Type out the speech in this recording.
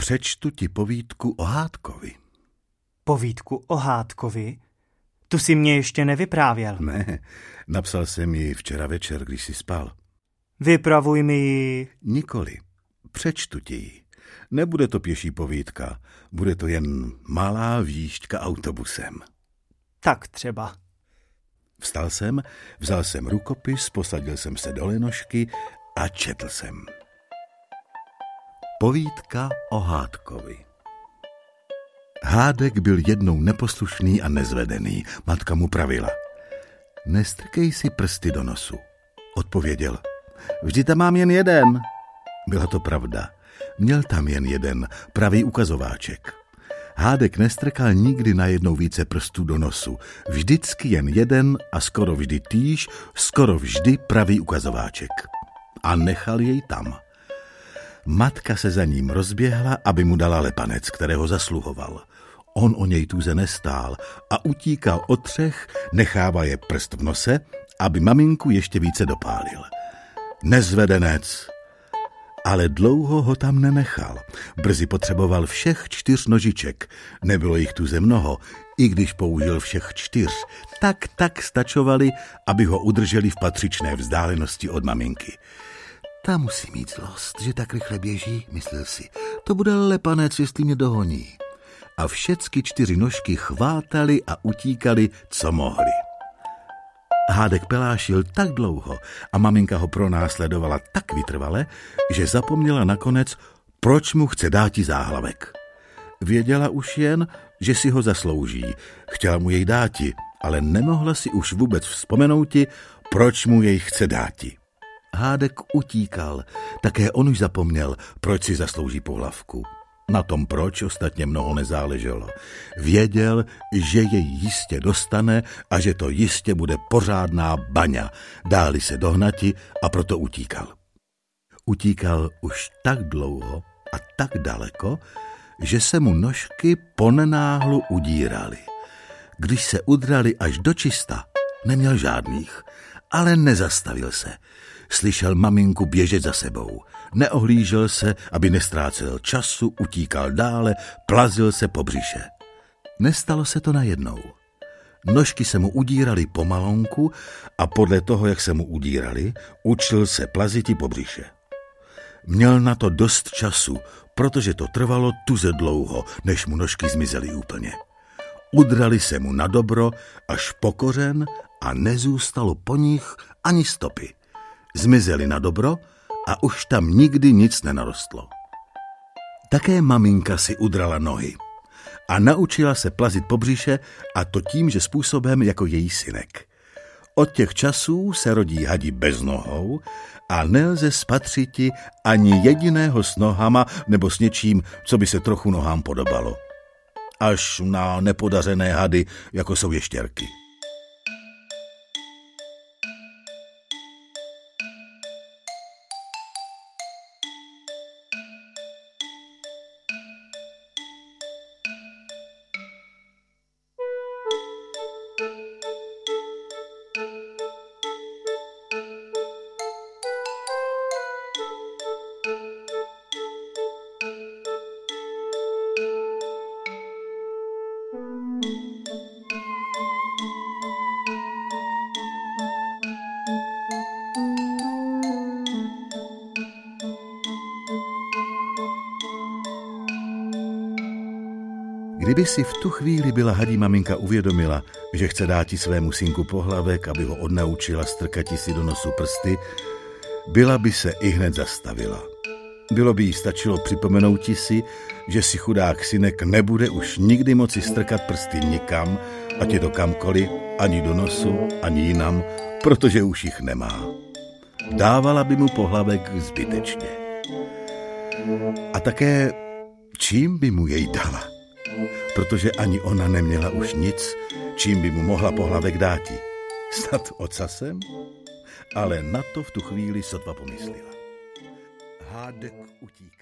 Přečtu ti povídku o Hádkovi. Povídku o Hádkovi? Tu si mě ještě nevyprávěl. Ne, napsal jsem ji včera večer, když jsi spal. Vypravuj mi ji. Nikoli, přečtu ti ji. Nebude to pěší povídka, bude to jen malá výjížďka autobusem. Tak třeba. Vstal jsem, vzal jsem rukopis, posadil jsem se do lenošky a četl jsem. Povídka o Hádkovi. Hádek byl jednou neposlušný a nezvedený. Matka mu pravila. Nestrkej si prsty do nosu. Odpověděl. Vždy tam mám jen jeden. Byla to pravda. Měl tam jen jeden, pravý ukazováček. Hádek nestrkal nikdy najednou více prstů do nosu. Vždycky jen jeden a skoro vždy týž, skoro vždy pravý ukazováček. A nechal jej tam. Matka se za ním rozběhla, aby mu dala lepanec, kterého zasluhoval. On o něj tuze nestál a utíkal od třech, nechával je prst v nose, aby maminku ještě více dopálil. Nezvedenec! Ale dlouho ho tam nenechal. Brzy potřeboval všech 4 nožiček. Nebylo jich tuze mnoho, i když použil všech 4. Tak stačovali, aby ho udrželi v patřičné vzdálenosti od maminky. Ta musí mít zlost, že tak rychle běží, myslel si. To bude lepanec, jestli mě dohoní. A všecky 4 nožky chvátali a utíkali, co mohli. Hádek pelášil tak dlouho a maminka ho pronásledovala tak vytrvale, že zapomněla nakonec, proč mu chce dáti záhlavek. Věděla už jen, že si ho zaslouží. Chtěla mu jej dáti, ale nemohla si už vůbec vzpomenouti, proč mu jej chce dáti. Hádek utíkal, také on už zapomněl, proč si zaslouží pohlavku. Na tom proč ostatně mnoho nezáleželo. Věděl, že jej jistě dostane a že to jistě bude pořádná baňa. Dáli se dohnati a proto utíkal. Utíkal už tak dlouho a tak daleko, že se mu nožky ponenáhlu udíraly. Když se udrali až do čista, neměl žádných, ale nezastavil se. Slyšel maminku běžet za sebou. Neohlížel se, aby nestrácel času, utíkal dále, plazil se po břiše. Nestalo se to najednou. Nožky se mu udíraly pomalonku a podle toho, jak se mu udíraly, učil se plaziti po břiše. Měl na to dost času, protože to trvalo tuze dlouho, než mu nožky zmizely úplně. Udrali se mu na dobro až po kořen a nezůstalo po nich ani stopy. Zmizeli na dobro a už tam nikdy nic nenarostlo. Také maminka si udrala nohy a naučila se plazit po břiše, a to tímže způsobem jako její synek. Od těch časů se rodí hadi bez nohou a nelze spatřiti ani jediného s nohama nebo s něčím, co by se trochu nohám podobalo. Až na nepodařené hady, jako jsou ještěrky. Kdyby si v tu chvíli byla hadí maminka uvědomila, že chce dáti svému synku pohlavek, aby ho odnaučila strkati si do nosu prsty, byla by se ihned zastavila. Bylo by jí stačilo připomenouti si, že si chudák synek nebude už nikdy moci strkat prsty nikam, ať je to kamkoliv, ani do nosu, ani jinam, protože už jich nemá. Dávala by mu pohlavek zbytečně. A také čím by mu jej dala? Protože ani ona neměla už nic, čím by mu mohla pohlavek dáti. Snad ocasem? Ale na to v tu chvíli sotva pomyslela. Hádek utíká.